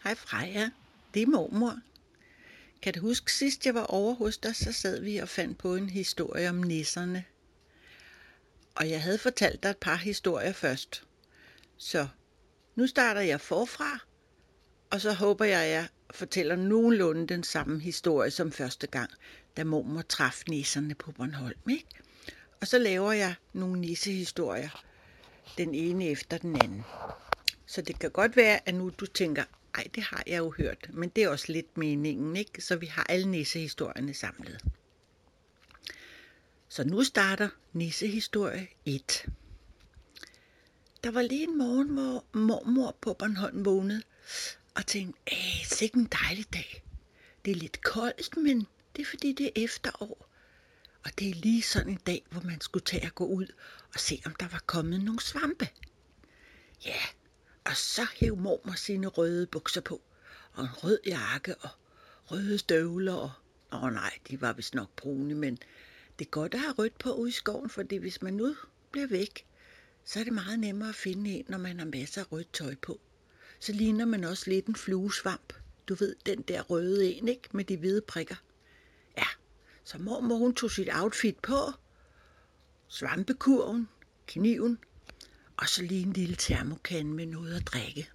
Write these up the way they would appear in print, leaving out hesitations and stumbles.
Hej Freja, det er mormor. Kan du huske sidst jeg var over hos dig, så sad vi og fandt på en historie om nisserne. Og jeg havde fortalt dig et par historier først. Så nu starter jeg forfra, og så håber jeg, at jeg fortæller nogenlunde den samme historie som første gang, da mormor traf nisserne på Bornholm, ikke? Og så laver jeg nogle nissehistorier, den ene efter den anden. Så det kan godt være, at nu du tænker, ej, det har jeg jo hørt, men det er også lidt meningen, ikke? Så vi har alle nissehistorierne samlet. Så nu starter nissehistorie 1. Der var lige en morgen, hvor mormor på Bornholm vågnede og tænkte, sikke en dejlig dag. Det er lidt koldt, men det er fordi det er efterår. Og det er lige sådan en dag, hvor man skulle tage og gå ud og se, om der var kommet nogle svampe. Ja, og så hæv mormor sine røde bukser på, og en rød jakke og røde støvler. Nej, de var vist nok brune, men det er godt at have rødt på ude i skoven, fordi hvis man nu bliver væk, så er det meget nemmere at finde en, når man har masser af rødt tøj på. Så ligner man også lidt en fluesvamp. Du ved, den der røde en, ikke? Med de hvide prikker. Ja, så mormor hun tog sit outfit på, svampekurven, kniven, og så lige en lille termokande med noget at drikke.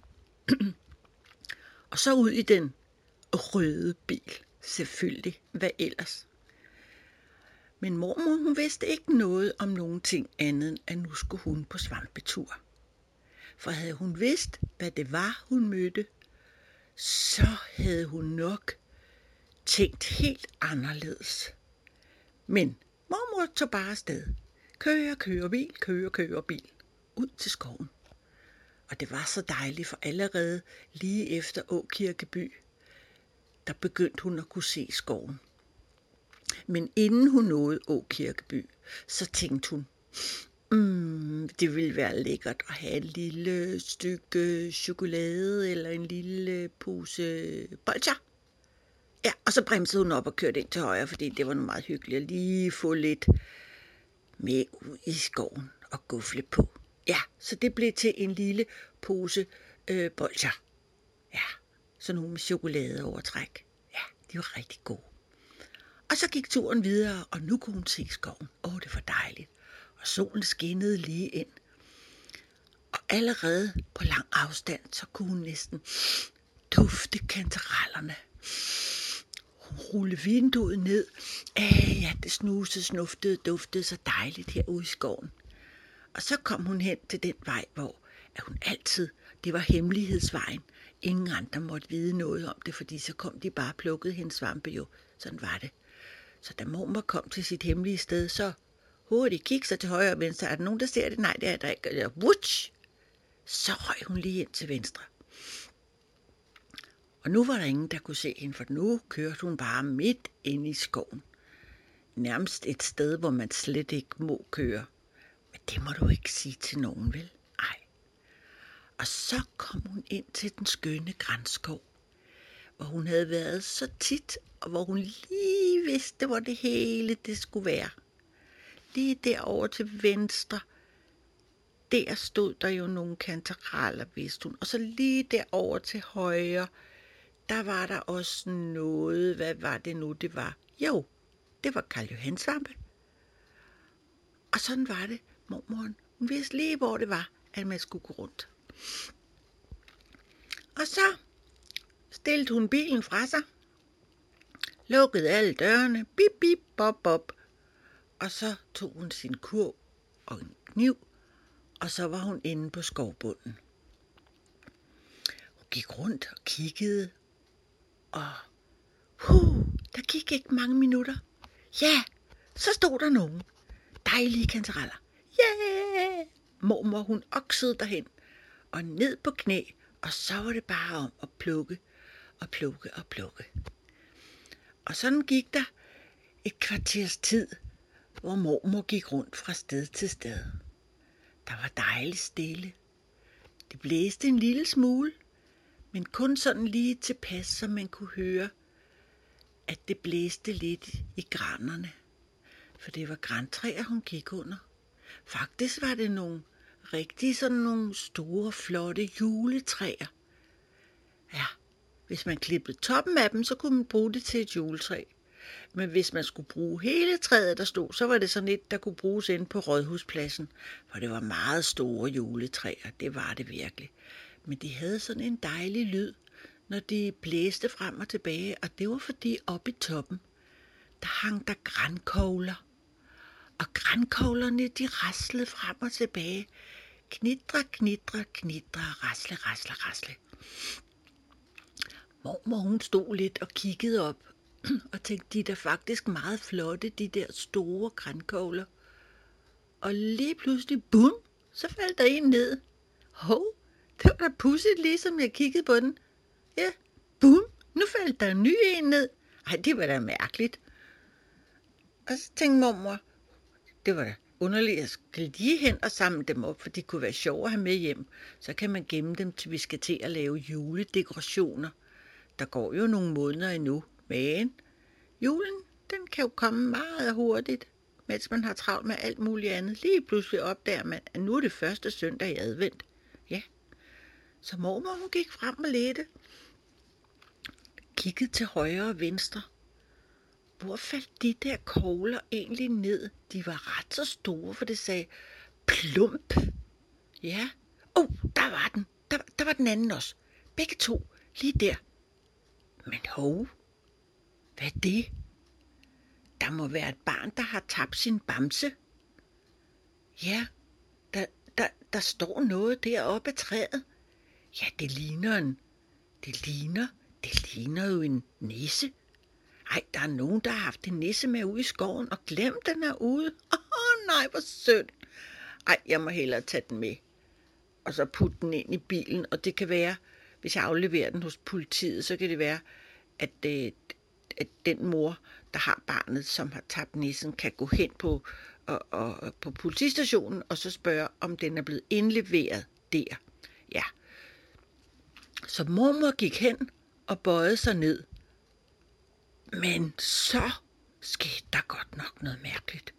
Og så ud i den røde bil. Selvfølgelig, hvad ellers? Men mormor, hun vidste ikke noget om nogen ting andet, end at nu skulle hun på svampetur. For havde hun vidst, hvad det var, hun mødte, så havde hun nok tænkt helt anderledes. Men mormor tog bare afsted. Køre bil. Ud til skoven. Og det var så dejligt, for allerede lige efter Åkirkeby, der begyndte hun at kunne se skoven. Men inden hun nåede Åkirkeby, så tænkte hun, det ville være lækkert at have et lille stykke chokolade eller en lille pose bolcher. Ja, og så bremsede hun op og kørte ind til højre, fordi det var nu meget hyggeligt at lige få lidt med ud i skoven og gufle på. Ja, så det blev til en lille pose bolcher. Ja, sådan nogle med chokoladeovertræk. Ja, de var rigtig gode. Og så gik turen videre, og nu kunne hun se skoven. Det var dejligt. Og solen skinnede lige ind. Og allerede på lang afstand, så kunne hun næsten dufte kantarellerne. Hun rullede vinduet ned. Ja, det snusede, snuftede, duftede så dejligt herude i skoven. Og så kom hun hen til den vej, hvor hun altid, det var hemmelighedsvejen. Ingen andre måtte vide noget om det, fordi så kom de bare og plukkede hendes svampe jo. Sådan var det. Så da mormor kom til sit hemmelige sted, så hurtigt gik sig til højre og venstre. Er der nogen, der ser det? Nej, det er der ikke. Wutsch! Så røg hun lige ind til venstre. Og nu var der ingen, der kunne se hende, for nu kørte hun bare midt inde i skoven. Nærmest et sted, hvor man slet ikke må køre. Men det må du ikke sige til nogen, vel? Ej. Og så kom hun ind til den skønne granskov, hvor hun havde været så tit, og hvor hun lige vidste, hvor det hele det skulle være. Lige derovre til venstre, der stod der jo nogle kantareller, vidste hun. Og så lige derovre til højre, der var der også noget. Hvad var det nu, det var? Jo, det var Karl Johansvampe. Og sådan var det, mormoren. Hun vidste lige, hvor det var, at man skulle gå rundt. Og så stillede hun bilen fra sig, lukkede alle dørene, bip, bip, bop, bop. Og så tog hun sin kurv og en kniv, og så var hun inde på skovbunden. Hun gik rundt og kiggede, og der gik ikke mange minutter. Ja, så stod der nogen dejlige kantareller. Yeah! Mormor, hun oksede derhen og ned på knæ, og så var det bare om at plukke og plukke og plukke. Og sådan gik der et kvarters tid, hvor mormor gik rundt fra sted til sted. Der var dejligt stille. Det blæste en lille smule, men kun sådan lige tilpas, så man kunne høre, at det blæste lidt i granerne. For det var grantræer, hun gik under. Faktisk var det nogle rigtig sådan nogle store, flotte juletræer. Ja, hvis man klippede toppen af dem, så kunne man bruge det til et juletræ. Men hvis man skulle bruge hele træet, der stod, så var det sådan et, der kunne bruges inde på Rådhuspladsen. For det var meget store juletræer, det var det virkelig. Men de havde sådan en dejlig lyd, når de blæste frem og tilbage, og det var fordi oppe i toppen, der hang der grankogler. Og grankoglerne, de raslede frem og tilbage. Knitre, knitre, knitre, rasle, rasle, rasle. Mormor, hun stod lidt og kiggede op, og tænkte, de er da faktisk meget flotte, de der store grankogler. Og lige pludselig, bum, så faldt der en ned. Hov, det var da pudsigt, ligesom jeg kiggede på den. Ja, bum, nu faldt der en ny en ned. Ej, det var da mærkeligt. Og så tænkte mormor, det var da underligt, jeg skal lige hen og samle dem op, for de kunne være sjove at have med hjem. Så kan man gemme dem, til vi skal til at lave juledekorationer. Der går jo nogle måneder endnu, men julen, den kan jo komme meget hurtigt, mens man har travlt med alt muligt andet. Lige pludselig opdager man, at nu er det første søndag i advent. Ja, så mormor, hun gik frem og ledte. Kiggede til højre og venstre. Hvor faldt de der kogler egentlig ned? De var ret så store, for det sagde plump. Ja, der var den. Der var den anden også. Begge to, lige der. Men hov, hvad er det? Der må være et barn, der har tabt sin bamse. Ja, der står noget deroppe af træet. Ja, det ligner jo en nisse. Ej, der er nogen, der har haft en nisse med ude i skoven og glemt den er ude. Nej, hvor synd. Ej, jeg må hellere tage den med. Og så putte den ind i bilen, og det kan være, hvis jeg afleverer den hos politiet, så kan det være, at den mor, der har barnet, som har tabt nissen, kan gå hen på politistationen og så spørge, om den er blevet indleveret der. Ja. Så mormor gik hen og bøjede sig ned. Men så skete der godt nok noget mærkeligt.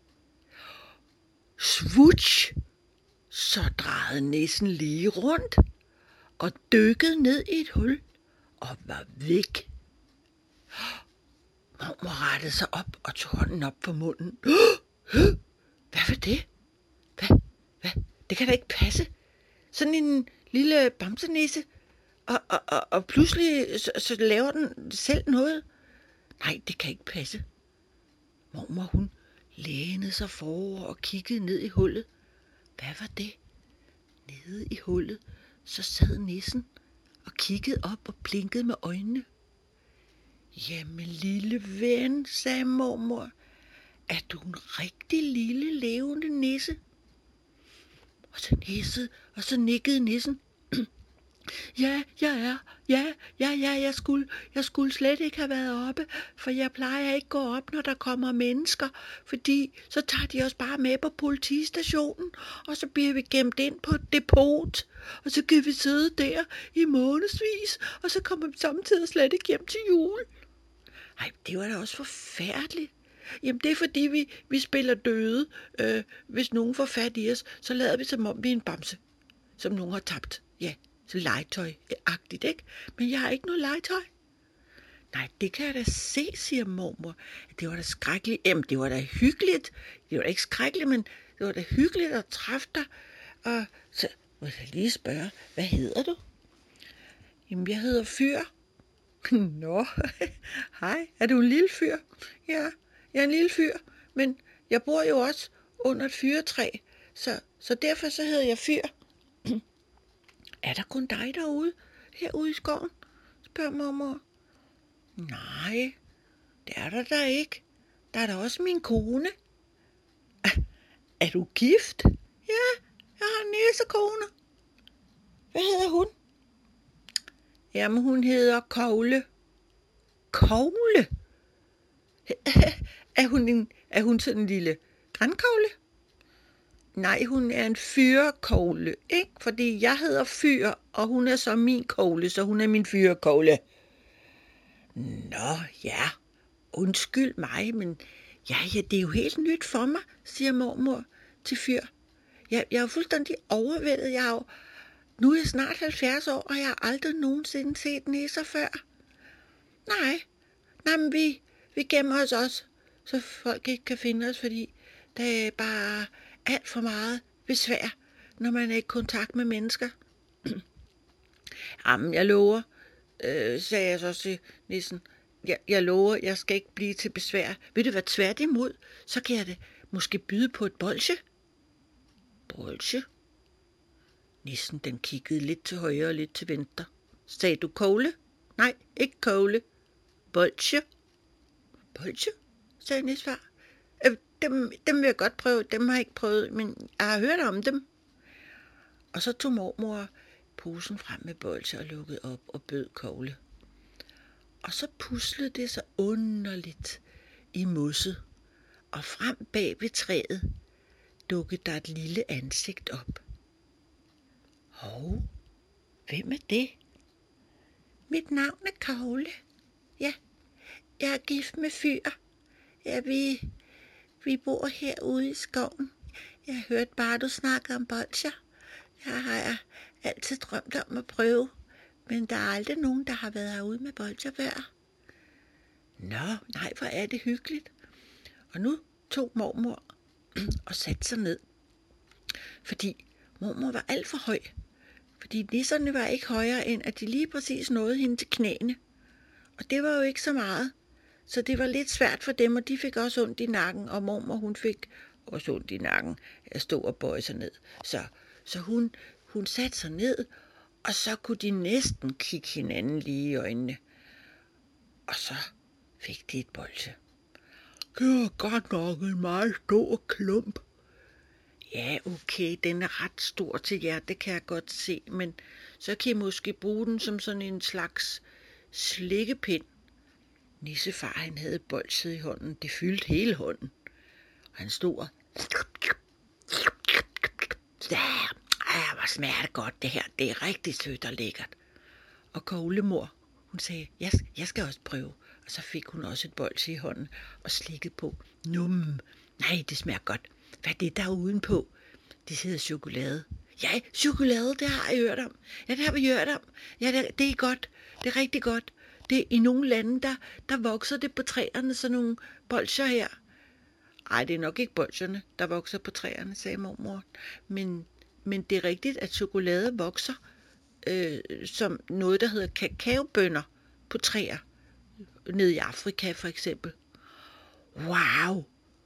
Svutsch! Så drejede nissen lige rundt og dykkede ned i et hul og var væk. Mormor rettede sig op og tog hånden op for munden. Hvad var det? Hvad? Det kan da ikke passe. Sådan en lille bamsenisse, og pludselig så laver den selv noget. Nej, det kan ikke passe. Mormor, hun lænede sig forover og kiggede ned i hullet. Hvad var det? Nede i hullet, så sad nissen og kiggede op og blinkede med øjnene. Jamen, lille ven, sagde mormor, er du en rigtig lille levende nisse? Og så nikkede nissen. Ja, jeg er. Ja, jeg skulle slet ikke have været oppe, for jeg plejer ikke gå op, når der kommer mennesker, fordi så tager de os bare med på politistationen, og så bliver vi gemt ind på et depot, og så kan vi sidde der i månedsvis, og så kommer vi samtidig slet ikke hjem til jul. Ej, det var da også forfærdeligt. Jamen, det er fordi, vi spiller døde. Hvis nogen får fat i os, så lader vi som om vi er en bamse, som nogen har tabt. Ja, så legetøj-agtigt, ikke? Men jeg har ikke noget legetøj. Nej, det kan jeg da se, siger mormor. Det var da skrækkeligt. Jamen, det var da hyggeligt. Det var da ikke skrækkeligt, men det var da hyggeligt at træffe dig. Og så må jeg lige spørge, hvad hedder du? Jamen, jeg hedder Fyr. Nå, hej, er du en lille fyr? Ja, jeg er en lille fyr, men jeg bor jo også under et fyrretræ, så derfor så hedder jeg Fyr. Er der kun dig derude, herude i skoven? Spørger mormor. Nej, det er der da ikke. Der er da også min kone. Er du gift? Ja, jeg har en næsekone. Hvad hedder hun? Jamen, hun hedder Kogle. Kogle? Er hun sådan en lille grankogle? Nej, hun er en fyrkogle, ikke? Fordi jeg hedder Fyr, og hun er så min kogle, så hun er min fyrkogle. Nå, ja. Undskyld mig, men ja, det er jo helt nyt for mig, siger mormor til Fyr. Jeg er jo fuldstændig overvældet. Nu er jeg snart 70 år, og jeg har aldrig nogensinde set nisser før. Og jeg har aldrig nogensinde set nisser før. Nej, men vi gemmer os også, så folk ikke kan finde os, fordi der er bare alt for meget besvær, når man er i kontakt med mennesker. Jamen, jeg lover, sagde jeg så til nissen. Jeg lover, jeg skal ikke blive til besvær. Vil det være tværtimod, så kan jeg det måske byde på et bolsje. Bolsje? Nissen, den kiggede lidt til højre og lidt til venstre. Sagde du kogle? Nej, ikke kogle. Bolsje? Bolsje? Sagde nisfar. Dem vil jeg godt prøve. Dem har jeg ikke prøvet, men jeg har hørt om dem. Og så tog mormor posen frem med bolsje og lukkede op og bød kogle. Og så puslede det så underligt i mosset, og frem bag ved træet dukkede der et lille ansigt op. Hov, hvem er det? Mit navn er Kogle. Ja, jeg er gift med fyr. Ja, vi bor herude i skoven. Jeg hørte bare, du snakker om bolsjer. Jeg har altid drømt om at prøve, men der er aldrig nogen, der har været herude med bolsjer før. Nå, nej, hvor er det hyggeligt. Og nu tog mormor og satte sig ned, fordi mormor var alt for høj. Fordi nisserne var ikke højere, end at de lige præcis nåede hende til knæene. Og det var jo ikke så meget. Så det var lidt svært for dem, og de fik også ondt i nakken, og mormor hun fik også ondt i nakken at stå og bøje sig ned. Så hun satte sig ned, og så kunne de næsten kigge hinanden lige i øjnene. Og så fik de et bolsje. Det er godt nok en meget stor klump. Ja, okay, den er ret stor til jer, det kan jeg godt se, men så kan I måske bruge den som sådan en slags slikkepind. Nissefar, han havde bolsjet i hånden, det fyldte hele hånden. Og han stod og... hvor smager det godt det her, det er rigtig sødt og lækkert. Og Koglemor, hun sagde, jeg skal også prøve. Og så fik hun også et bolsje i hånden og slikkede på. Nej, det smager godt. Hvad er det der udenpå? Det hedder chokolade. Ja, chokolade, det har jeg hørt om. Ja, det har vi hørt om. Ja, det er godt. Det er rigtig godt. Det, i nogle lande, der vokser det på træerne, sådan nogle bolsjer her. Ej, det er nok ikke bolsjerne, der vokser på træerne, sagde mormor. Men det er rigtigt, at chokolade vokser som noget, der hedder kakaobønner på træer. Nede i Afrika for eksempel. Wow.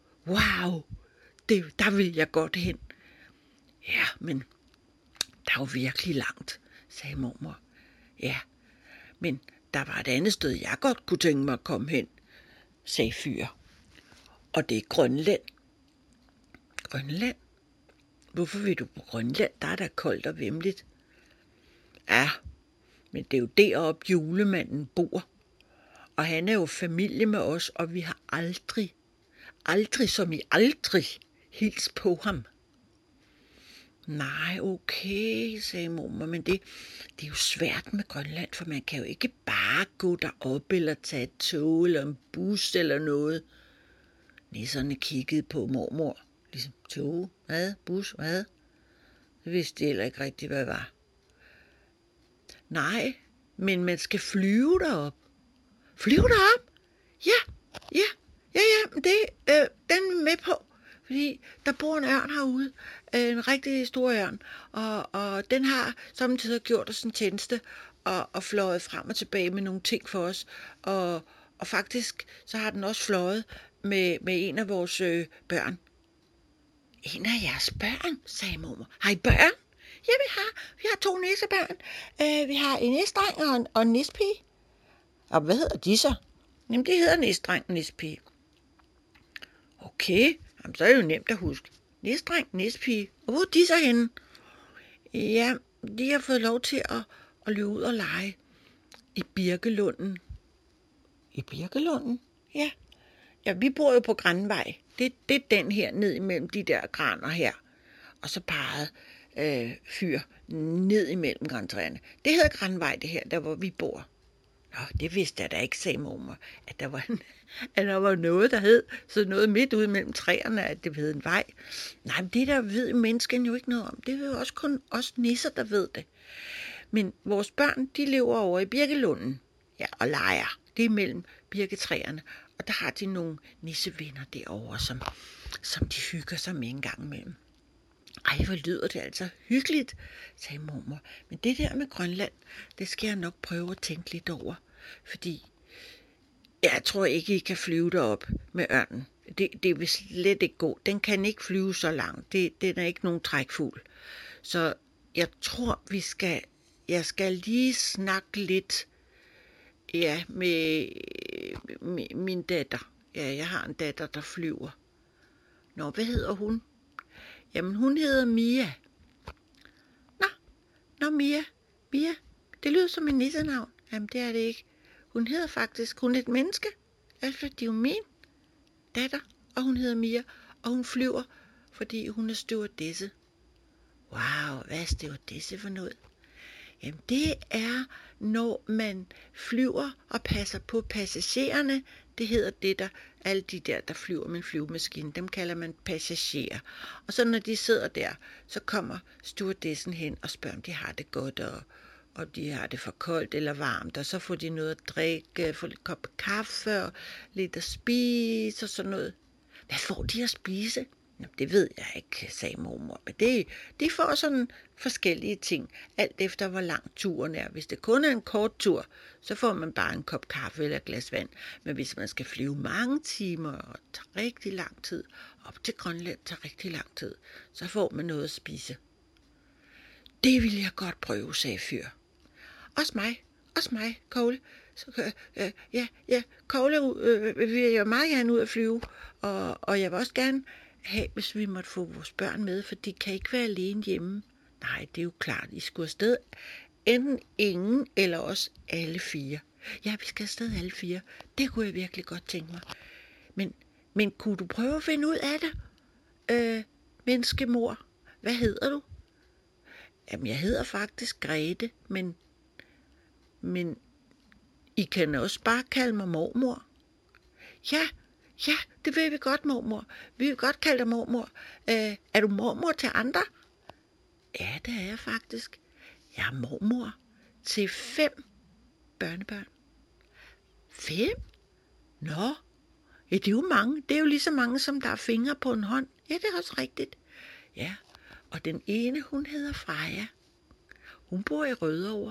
Der vil jeg godt hen. Ja, men der er jo virkelig langt, sagde mormor. Ja, men der var et andet sted, jeg godt kunne tænke mig at komme hen, sagde fyr. Og det er Grønland. Grønland? Hvorfor vil du på Grønland? Der er da koldt og vemmeligt. Ja, men det er jo deroppe julemanden bor. Og han er jo familie med os, og vi har aldrig som i aldrig, hils på ham. Nej, okay, sagde mormor, men det er jo svært med Grønland, for man kan jo ikke bare gå derop eller tage et tog eller en bus eller noget. Nisserne kiggede på mormor, ligesom tog, hvad, bus, hvad? Det vidste de heller ikke rigtigt, hvad det var. Nej, men man skal flyve derop. Flyve derop? Ja, det den er med på. Fordi der bor en ørn herude, en rigtig stor ørn, og den har samtidig gjort os en tjeneste og fløjet frem og tilbage med nogle ting for os. Og faktisk så har den også fløjet med en af vores børn. En af jeres børn, sagde mormor. Har I børn? Ja, vi har 2 nissebørn. Vi har en nisdreng og en nispige. Og hvad hedder de så? Jamen, det hedder nisdreng og nispige. Okay, jamen, så er det jo nemt at huske. Nisdreng, nispige. Hvor er de så henne? Ja, de har fået lov til at løbe ud og lege i Birkelunden. I Birkelunden? Ja. Ja, vi bor jo på Grandvej. Det er den her ned imellem de der graner her. Og så pegede fyr ned imellem grantræerne. Det hedder Grandvej, det her, der hvor vi bor. Nå, det vidste jeg da ikke, sagde mormor, at der var noget, der hed sådan noget midt ude mellem træerne, at det hed en vej. Nej, men det der ved mennesken jo ikke noget om. Det er jo også kun os nisser, der ved det. Men vores børn, de lever over i Birkelunden, ja, og leger. Det er mellem birketræerne, og der har de nogle nissevenner derovre, som de hygger sig med en gang imellem. Ej, hvor lyder det altså hyggeligt, sagde mormor. Men det der med Grønland, det skal jeg nok prøve at tænke lidt over. Fordi jeg tror ikke, I kan flyve derop med ørnen. Det vil slet ikke gå. Den kan ikke flyve så langt. Den er ikke nogen trækfugl. Så jeg tror, jeg skal lige snakke lidt med min datter. Ja, jeg har en datter, der flyver. Nå, hvad hedder hun? Jamen, hun hedder Mia. Nå, Mia. Mia, det lyder som en nissenavn. Jamen, det er det ikke. Hun er et menneske. Altså, det er jo min datter, og hun hedder Mia, og hun flyver, fordi hun er stewardesse. Wow, hvad er stewardesse for noget? Jamen, det er, når man flyver og passer på passagererne. Det hedder det der, alle de der flyver med en flyvemaskine, dem kalder man passagerer. Og så når de sidder der, så kommer stewardessen hen og spørger, om de har det godt, og de har det for koldt eller varmt, og så får de noget at drikke, får lidt kop kaffe og lidt at spise og sådan noget. Hvad får de at spise? Jamen, det ved jeg ikke, sagde mormor, men de får sådan forskellige ting, alt efter hvor lang turen er. Hvis det kun er en kort tur, så får man bare en kop kaffe eller et glas vand. Men hvis man skal flyve mange timer og tager rigtig lang tid, op til Grønland tager rigtig lang tid, så får man noget at spise. Det vil jeg godt prøve, sagde fyr. Også mig, Kogle. Kogle vil jeg meget gerne ud at flyve, og jeg vil også gerne have, hvis vi måtte få vores børn med, for de kan ikke være alene hjemme. Nej, det er jo klart, I skulle afsted. Enten ingen, eller også alle fire. Ja, vi skal afsted alle fire. Det kunne jeg virkelig godt tænke mig. Men kunne du prøve at finde ud af det? Menneskemor, hvad hedder du? Jamen, jeg hedder faktisk Grete, men I kan også bare kalde mig mormor. Ja, det vil vi godt, mormor. Vi vil godt kalde dig mormor. Er du mormor til andre? Ja, det er jeg faktisk. Jeg er mormor til 5 børnebørn. 5? Nå, ja, det er jo mange. Det er jo lige så mange, som der er fingre på en hånd. Ja, det er også rigtigt. Ja, og den ene, hun hedder Freja. Hun bor i Rødovre.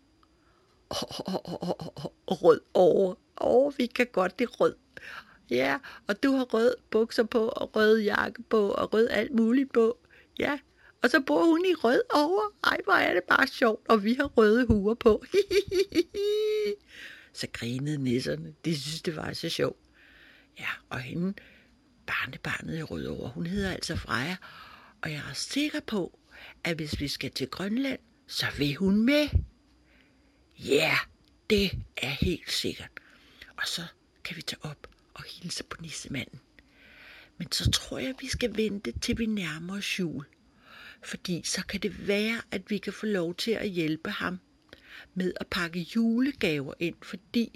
Rødovre. Vi kan godt lide rød. Ja, og du har rød bukser på, og rød jakke på, og rød alt muligt på. Ja, og så bor hun i Rødovre. Ej, hvor er det bare sjovt, og vi har røde huer på. Så grinede nisserne. De synes, det var så sjovt. Ja, og hende, barnebarnet i Rødovre, hun hedder altså Freja. Og jeg er sikker på, at hvis vi skal til Grønland, så vil hun med. Ja, det er helt sikkert. Og så kan vi tage op og hilse på nissemanden. Men så tror jeg, vi skal vente, til vi nærmer os jul. Fordi så kan det være, at vi kan få lov til at hjælpe ham med at pakke julegaver ind. Fordi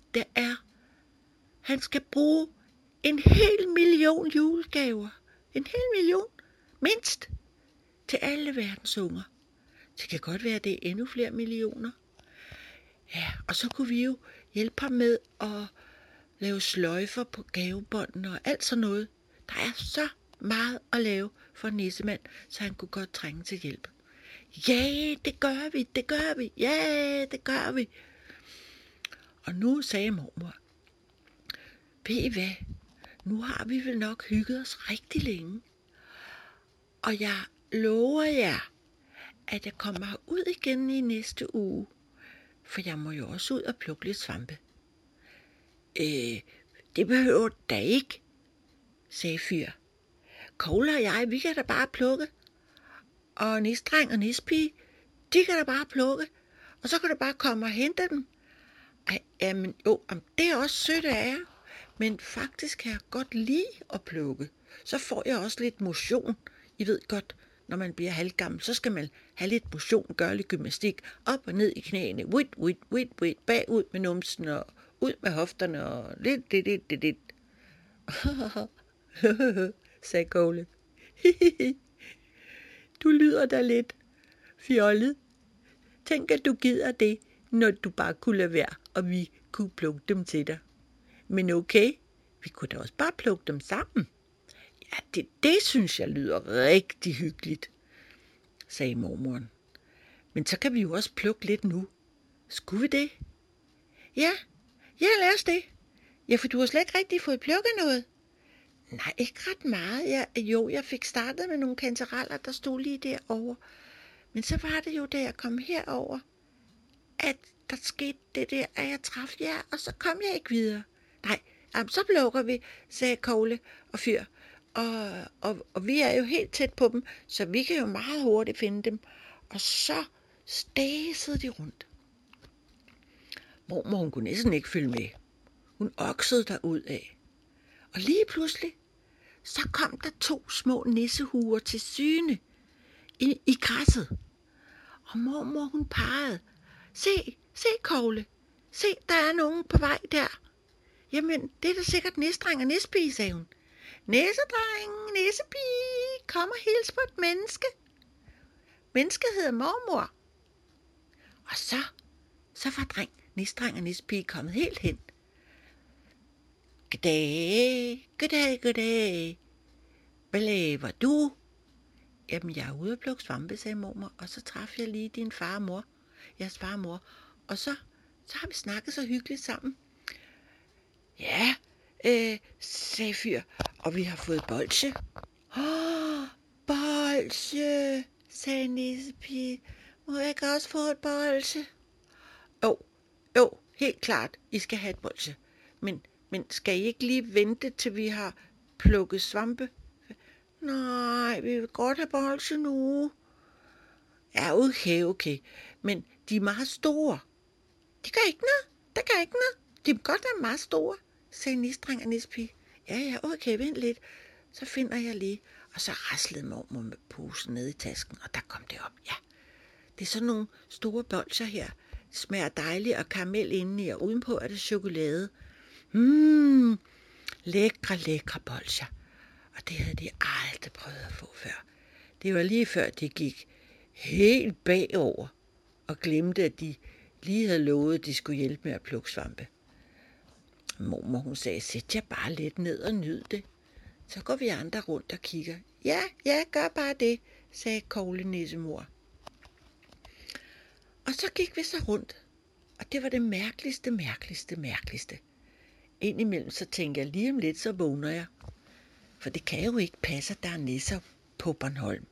han skal bruge 1.000.000 julegaver. 1.000.000, mindst, til alle verdens unger. Det kan godt være, at det er endnu flere millioner. Ja, og så kunne vi jo hjælpe ham med at lave sløjfer på gavebåndene og alt sådan noget. Der er så meget at lave for en nissemand, så han kunne godt trænge til hjælp. Ja, det gør vi. Ja, det gør vi. Og nu sagde mormor, ved I hvad, nu har vi vel nok hygget os rigtig længe. Og jeg lover jer, at jeg kommer ud igen i næste uge. For jeg må jo også ud og plukke lidt svampe. Det behøver da ikke, sagde fyr. Kogle og jeg, vi kan da bare plukke. Og nisdreng og nispige, de kan da bare plukke. Og så kan du bare komme og hente dem. Jamen jo, det er også sødt af jer. Men faktisk kan jeg godt lide at plukke. Så får jeg også lidt motion. I ved godt, når man bliver halvgammel, så skal man have lidt motion, gøre lidt gymnastik, op og ned i knæene, bagud med numsen og ud med hofterne og lidt. sagde Kogle. Du lyder da lidt fjollet. Tænk, at du gider det, når du bare kunne lade være, og vi kunne plukke dem til dig. Men okay, vi kunne da også bare plukke dem sammen. Ja, det synes jeg lyder rigtig hyggeligt, sagde mormoren. Men så kan vi jo også plukke lidt nu. Skulle vi det? Ja, lad os det. Ja, for du har slet ikke rigtig fået plukket noget. Nej, ikke ret meget. Jeg fik startet med nogle kantareller, der stod lige derovre. Men så var det jo, da jeg kom herover, at der skete det der, at jeg traf jer, og så kom jeg ikke videre. Nej, jamen, så plukker vi, sagde Kogle og Fyr. Og vi er jo helt tæt på dem, så vi kan jo meget hurtigt finde dem. Og så stæsede de rundt. Mormor, hun kunne næsten ikke følge med. Hun oksede derud af. Og lige pludselig, så kom der 2 små nissehuer til syne i græsset. Og mormor, hun pegede. Se, Kogle. Se, der er nogen på vej der. Jamen, det er da sikkert Nissedreng og Nissepige, sagde hun. Nissedreng, Nissepige, kom og hils på et menneske. Mennesket hedder mormor. Og så var Nissedreng og Nissepige kommet helt hen. Goddag. Hvad laver du? Jamen, jeg er ude at plukke svampe, sagde mormor, og så traf jeg lige din far og mor. Jeres far og mor. Og så har vi snakket så hyggeligt sammen. Ja, sagde Fyr, og vi har fået bolsje. Bolsje, sagde Nissepige. Må jeg ikke også få et bolsje? Jo, helt klart, I skal have et bolsje. Men skal I ikke lige vente, til vi har plukket svampe? Nej, vi vil godt have bolsje nu. Ja, okay. Men de er meget store. De gør ikke noget. De må godt være meget store, sagde Nissedreng og Nissepige. Ja, okay, vent lidt. Så finder jeg lige. Og så raslede mormor med posen ned i tasken, og der kom det op. Ja, det er sådan nogle store bolsjer her. Det smager dejligt og karamel indeni, og udenpå er det chokolade. Lækre bolsjer. Og det havde de aldrig prøvet at få før. Det var lige før de gik helt bagover og glemte, at de lige havde lovet, at de skulle hjælpe med at plukke svampe. Mormor, hun sagde, sæt jer bare lidt ned og nyd det. Så går vi andre rundt og kigger. Ja, gør bare det, sagde Kogle nissemor. Og så gik vi så rundt, og det var det mærkeligste. Indimellem så tænker jeg, lige om lidt, så vågner jeg. For det kan jo ikke passe, at der er nisser på Bornholm.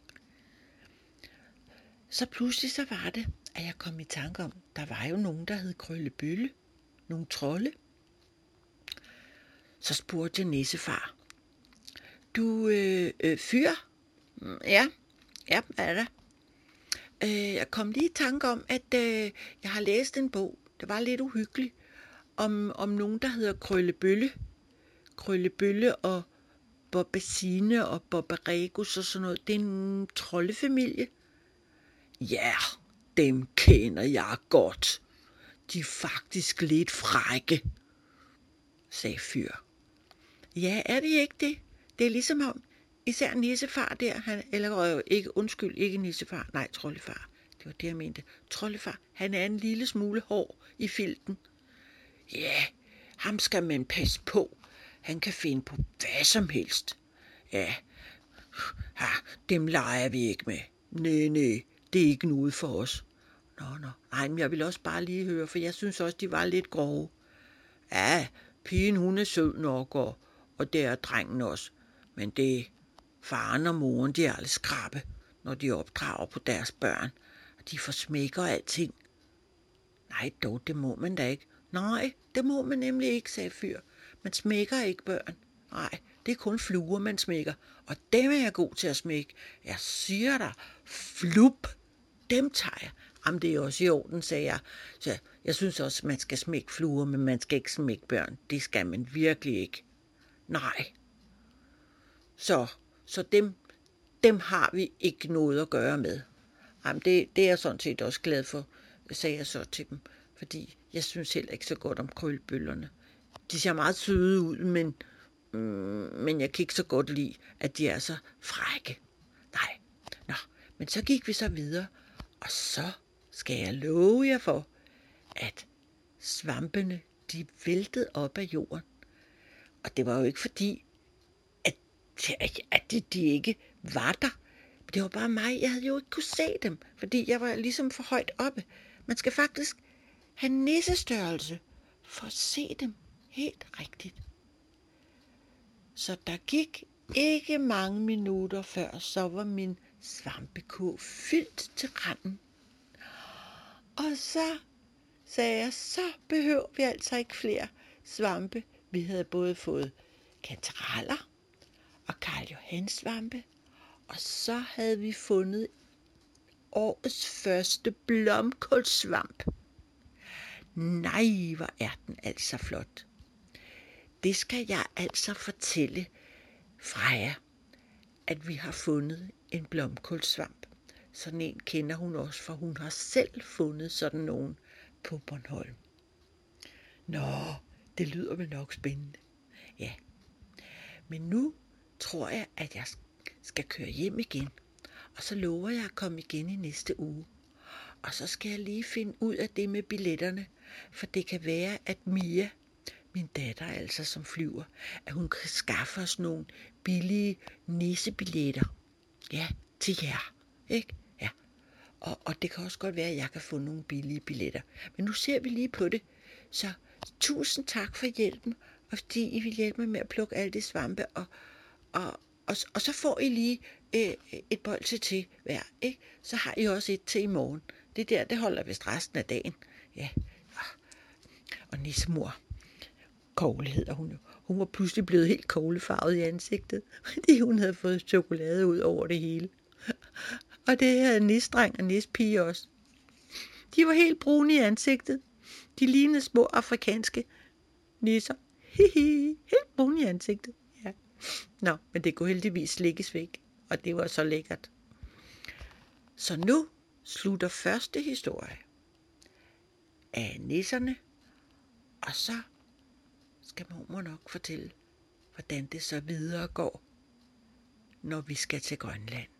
Så pludselig så var det, at jeg kom i tanke om, der var jo nogen, der hed Krøllebølle. Nogle trolde. Så spurgte jeg nissefar. Du, Fyr? Ja, hvad er der? Jeg kom lige i tanke om, at jeg har læst en bog. Det var lidt uhyggeligt. Om nogen, der hedder Krøllebølle. Krøllebølle og Bobbasine og Bobberegus og sådan noget. Det er en troldefamilie. Ja, dem kender jeg godt. De er faktisk lidt frække, sagde Fyr. Ja, er det ikke det? Det er ligesom om, især nissefar der, ikke nissefar, nej, troldefar. Det var det, jeg mente. Troldefar, han er en lille smule hård i filten. Ja, ham skal man passe på. Han kan finde på hvad som helst. Ja, dem leger vi ikke med. Nej, det er ikke noget for os. Nå. Nej, men jeg vil også bare lige høre, for jeg synes også, de var lidt grove. Ja, pigen hun er sød nok, og det er drengen også. Men det faren og moren, de er alle skrappe, når de opdrager på deres børn. Og de forsmækker alting. Nej, dog, det må man da ikke. Nej, det må man nemlig ikke, sagde Fyr. Man smækker ikke børn. Nej, det er kun fluer, man smækker. Og dem er jeg god til at smække. Jeg siger dig, flup, dem tager jeg. Jamen, det er også i orden, sagde jeg. Så jeg synes også, man skal smække fluer, men man skal ikke smække børn. Det skal man virkelig ikke. Nej. Så dem har vi ikke noget at gøre med. Jamen, det er jeg sådan set også glad for, sagde jeg så til dem. Fordi jeg synes heller ikke så godt om krøllebøllerne. De ser meget søde ud, men jeg kan ikke så godt lide, at de er så frække. Nej. Nå, men så gik vi så videre, og så skal jeg love jer for, at svampene, de væltede op af jorden. Og det var jo ikke fordi, at de ikke var der. Det var bare mig. Jeg havde jo ikke kunne se dem, fordi jeg var ligesom for højt oppe. Man skal faktisk have nissestørrelse for at se dem helt rigtigt. Så der gik ikke mange minutter før, så var min svampekurv fyldt til randen. Og så sagde jeg, så behøver vi altså ikke flere svampe. Vi havde både fået kantareller og Karl Johans svampe, og så havde vi fundet årets første blomkålsvamp. Nej, hvor er den altså flot. Det skal jeg altså fortælle Freja, at vi har fundet en blomkålsvamp. Sådan en kender hun også, for hun har selv fundet sådan nogen på Bornholm. Nå, det lyder vel nok spændende. Ja, men nu tror jeg, at jeg skal køre hjem igen. Og så lover jeg at komme igen i næste uge. Og så skal jeg lige finde ud af det med billetterne. For det kan være, at Mia, min datter altså som flyver, at hun kan skaffe os nogle billige nissebilletter. Ja, til jer. Ikke? Ja. Og det kan også godt være, at jeg kan få nogle billige billetter. Men nu ser vi lige på det. Så tusind tak for hjælpen, og fordi I vil hjælpe mig med at plukke alle de svampe. Og så får I lige et bolsje til hver, ikke? Så har I også et til i morgen. Det holder vist resten af dagen. Ja. Og nissemor, Kogle hedder hun jo. Hun var pludselig blevet helt koglefarvet i ansigtet, fordi hun havde fået chokolade ud over det hele. Og det havde nisdreng og nispige også. De var helt brune i ansigtet. De lignede små afrikanske nisser. Helt brune i ansigtet. Ja. Nå, men det kunne heldigvis slikkes væk, og det var så lækkert. Så nu slutter første historie af nisserne, og så skal mormor nok fortælle, hvordan det så videre går, når vi skal til Grønland.